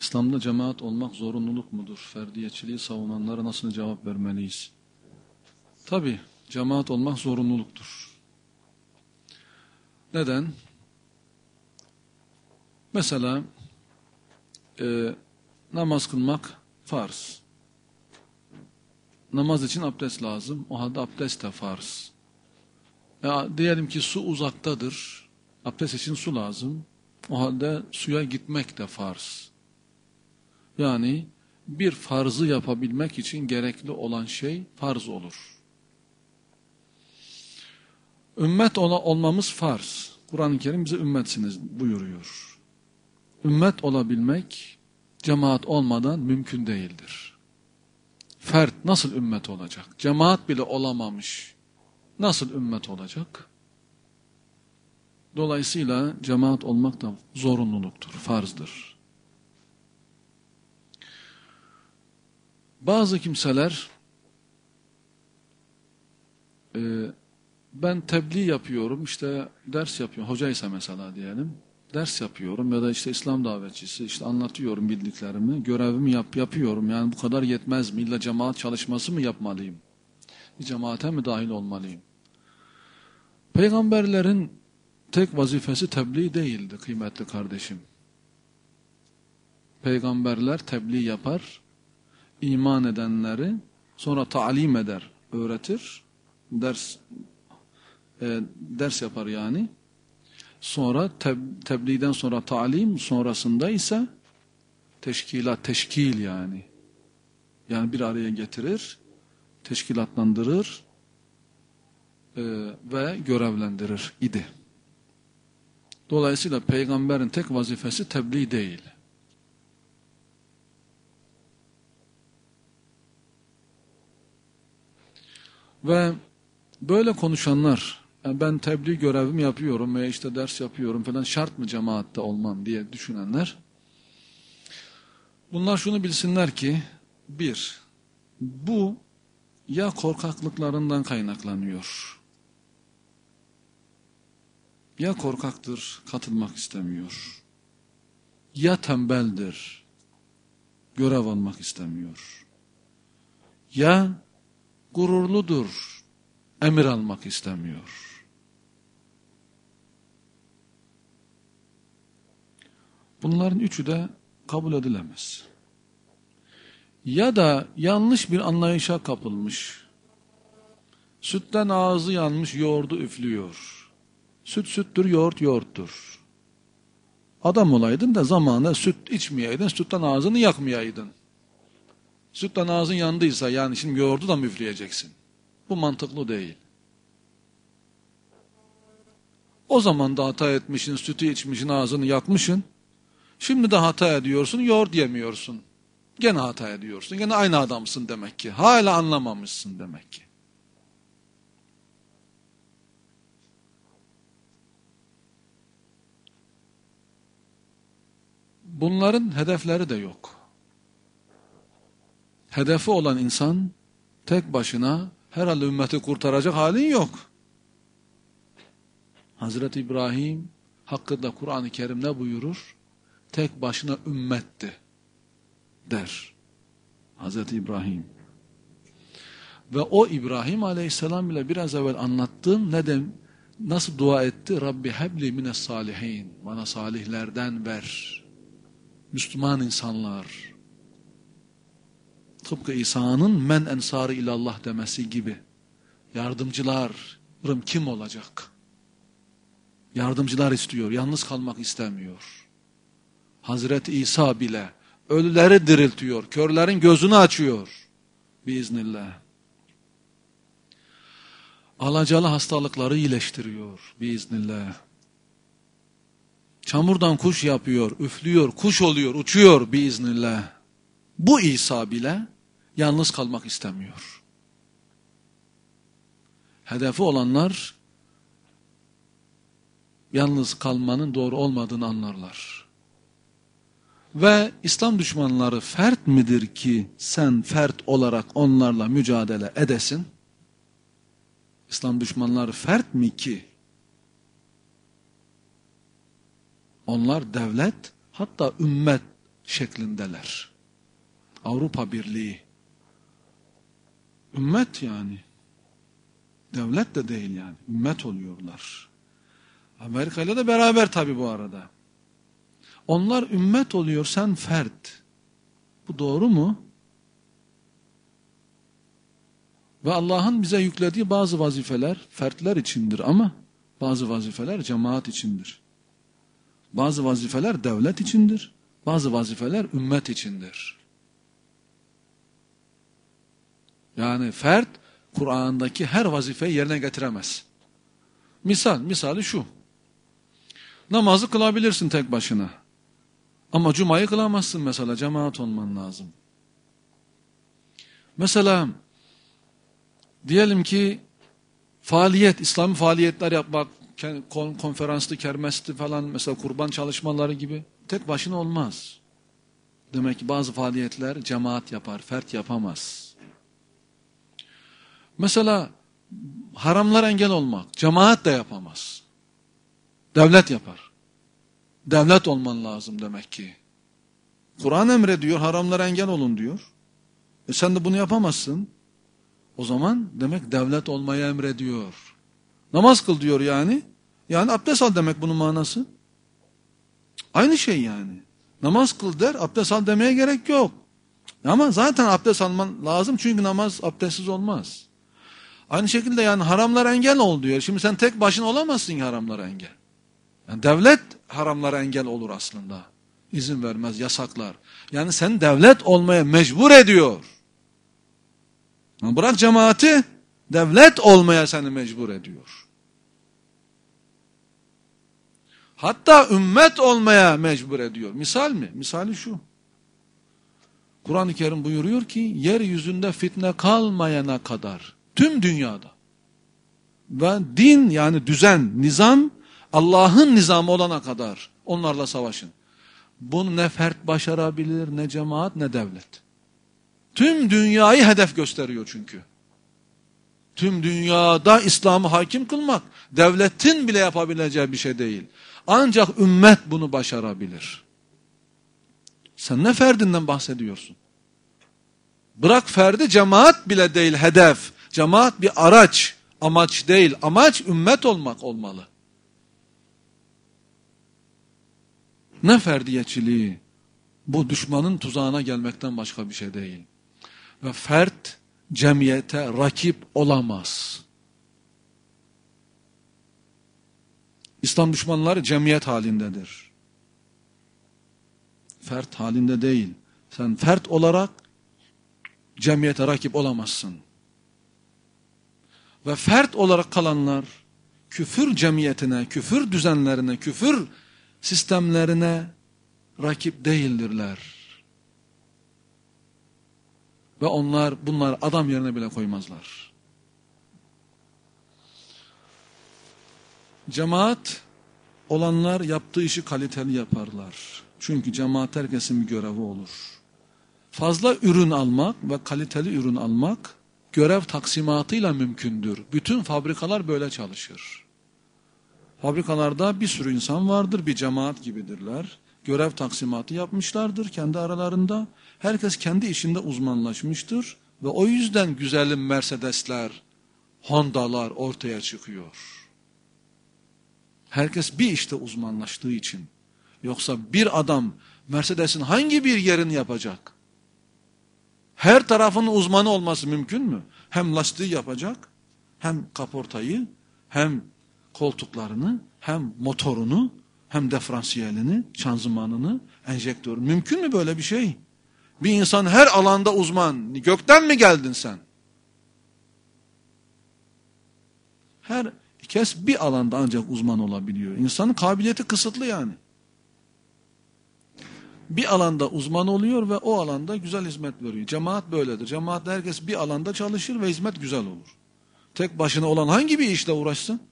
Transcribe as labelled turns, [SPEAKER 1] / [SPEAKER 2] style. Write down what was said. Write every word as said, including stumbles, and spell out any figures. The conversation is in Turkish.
[SPEAKER 1] İslam'da cemaat olmak zorunluluk mudur? Ferdiyetçiliği savunanlara nasıl cevap vermeliyiz? Tabii, cemaat olmak zorunluluktur. Neden? Mesela e, namaz kılmak farz. Namaz için abdest lazım. O halde abdest de farz. Ya, diyelim ki su uzaktadır. Abdest için su lazım. O halde suya gitmek de farz. Yani bir farzı yapabilmek için gerekli olan şey farz olur. Ümmet ol olmamız farz. Kur'an-ı Kerim bize ümmetsiniz buyuruyor. Ümmet olabilmek cemaat olmadan mümkün değildir. Fert nasıl ümmet olacak? Cemaat bile olamamış. Nasıl ümmet olacak? Dolayısıyla cemaat olmak da zorunluluktur, farzdır. Bazı kimseler e, ben tebliğ yapıyorum, işte ders yapıyorum, hocaysa mesela diyelim, ders yapıyorum ya da işte İslam davetçisi, işte anlatıyorum bildiklerimi, görevimi yap, yapıyorum. Yani bu kadar yetmez mi? İlla cemaat çalışması mı yapmalıyım? Bir cemaate mi dahil olmalıyım? Peygamberlerin tek vazifesi tebliğ değildi kıymetli kardeşim. Peygamberler tebliğ yapar, iman edenleri sonra talim eder, öğretir, ders e, ders yapar yani. Sonra teb tebliğden sonra talim, sonrasında ise teşkilat, teşkil yani. Yani bir araya getirir, teşkilatlandırır e, ve görevlendirir idi. Dolayısıyla peygamberin tek vazifesi tebliğ değil. Ve böyle konuşanlar, yani ben tebliğ görevimi yapıyorum veya işte ders yapıyorum falan, şart mı cemaatte olmam diye düşünenler, bunlar şunu bilsinler ki, bir, bu ya korkaklıklarından kaynaklanıyor, ya korkaktır, katılmak istemiyor, ya tembeldir, görev almak istemiyor, ya gururludur, emir almak istemiyor. Bunların üçü de kabul edilemez. Ya da yanlış bir anlayışa kapılmış, sütten ağzı yanmış, yoğurdu üflüyor. Süt süttür, yoğurt yoğurttur. Adam olaydın da zamanında süt içmeyeydin, sütten ağzını yakmayaydın. Sütten ağzın yandıysa yani şimdi yoğurdu da mı üfleyeceksin? Bu mantıklı değil. O zaman da hata etmişsin, sütü içmişsin, ağzını yakmışsın. Şimdi de hata ediyorsun, yoğurt yemiyorsun. Gene hata ediyorsun. Gene aynı adamsın demek ki. Hala anlamamışsın demek ki. Bunların hedefleri de yok. Hedefi olan insan tek başına herhalde ümmeti kurtaracak halin yok. Hazreti İbrahim hakkında Kur'an-ı Kerim ne buyurur? Tek başına ümmetti der Hazreti İbrahim. Ve o İbrahim Aleyhisselam ile biraz evvel anlattığım neden, nasıl dua etti? Rabbi hebli mines salihin. Bana salihlerden ver. Müslüman insanlar. Tıpkı İsa'nın men ensarı ilallah demesi gibi. Yardımcılarım kim olacak? Yardımcılar istiyor. Yalnız kalmak istemiyor. Hazreti İsa bile ölüleri diriltiyor. Körlerin gözünü açıyor. Biiznillah. Alacalı hastalıkları iyileştiriyor. Biiznillah. Çamurdan kuş yapıyor, üflüyor, kuş oluyor, uçuyor biiznillah. Bu İsa bile yalnız kalmak istemiyor. Hedefi olanlar yalnız kalmanın doğru olmadığını anlarlar. Ve İslam düşmanları fert midir ki sen fert olarak onlarla mücadele edesin? İslam düşmanları fert mi ki? Onlar devlet, hatta ümmet şeklindeler. Avrupa Birliği. Ümmet yani. Devlet de değil yani. Ümmet oluyorlar. Amerika ile de beraber tabi bu arada. Onlar ümmet oluyor, sen fert. Bu doğru mu? Ve Allah'ın bize yüklediği bazı vazifeler fertler içindir ama bazı vazifeler cemaat içindir. Bazı vazifeler devlet içindir. Bazı vazifeler ümmet içindir. Yani fert Kur'an'daki her vazifeyi yerine getiremez. Misal, misali şu. Namazı kılabilirsin tek başına. Ama cumayı kılamazsın mesela, cemaat olman lazım. Mesela diyelim ki faaliyet, İslami faaliyetler yapmak, konferanstı, kermesti falan, mesela kurban çalışmaları gibi tek başına olmaz. Demek ki bazı faaliyetler cemaat yapar, fert yapamaz. Mesela haramlar engel olmak, cemaat de yapamaz. Devlet yapar. Devlet olman lazım demek ki. Kur'an emrediyor, haramlara engel olun diyor. E sen de bunu yapamazsın. O zaman demek devlet olmayı emrediyor. Namaz kıl diyor yani. Yani abdest al demek bunun manası. Aynı şey yani. Namaz kıl der, abdest al demeye gerek yok. Ama zaten abdest alman lazım çünkü namaz abdestsiz olmaz. Aynı şekilde yani haramlara engel ol diyor. Şimdi sen tek başına olamazsın ki haramlara engel. Yani devlet haramlara engel olur aslında. İzin vermez, yasaklar. Yani sen devlet olmaya mecbur ediyor. Bırak cemaati, devlet olmaya seni mecbur ediyor. Hatta ümmet olmaya mecbur ediyor. Misal mi? Misali şu. Kur'an-ı Kerim buyuruyor ki, yeryüzünde fitne kalmayana kadar, tüm dünyada ve din yani düzen, nizam, Allah'ın nizamı olana kadar onlarla savaşın. Bunu ne fert başarabilir, ne cemaat, ne devlet. Tüm dünyayı hedef gösteriyor çünkü. Tüm dünyada İslam'ı hakim kılmak, devletin bile yapabileceği bir şey değil. Ancak ümmet bunu başarabilir. Sen ne ferdinden bahsediyorsun? Bırak ferdi, cemaat bile değil hedef. Cemaat bir araç, amaç değil. Amaç ümmet olmak olmalı. Ne ferdiyetçiliği? Bu düşmanın tuzağına gelmekten başka bir şey değil. Ve fert cemiyete rakip olamaz. İslam düşmanları cemiyet halindedir. Fert halinde değil. Sen fert olarak cemiyete rakip olamazsın. Ve fert olarak kalanlar küfür cemiyetine, küfür düzenlerine, küfür sistemlerine rakip değildirler. Ve onlar bunlar adam yerine bile koymazlar. Cemaat olanlar yaptığı işi kaliteli yaparlar. Çünkü cemaat herkesin bir görevi olur. Fazla ürün almak ve kaliteli ürün almak görev taksimatıyla mümkündür. Bütün fabrikalar böyle çalışır. Fabrikalarda bir sürü insan vardır, bir cemaat gibidirler. Görev taksimatı yapmışlardır kendi aralarında. Herkes kendi işinde uzmanlaşmıştır ve o yüzden güzelim Mercedesler, Honda'lar ortaya çıkıyor. Herkes bir işte uzmanlaştığı için. Yoksa bir adam Mercedes'in hangi bir yerini yapacak? Her tarafının uzmanı olması mümkün mü? Hem lastiği yapacak, hem kaportayı, hem koltuklarını, hem motorunu, hem diferansiyelini, şanzımanını, enjektörü. Mümkün mü böyle bir şey? Bir insan her alanda uzman. Gökten mi geldin sen? Herkes bir alanda ancak uzman olabiliyor. İnsanın kabiliyeti kısıtlı yani. Bir alanda uzman oluyor ve o alanda güzel hizmet veriyor. Cemaat böyledir. Cemaatte herkes bir alanda çalışır ve hizmet güzel olur. Tek başına olan hangi bir işle uğraşsın?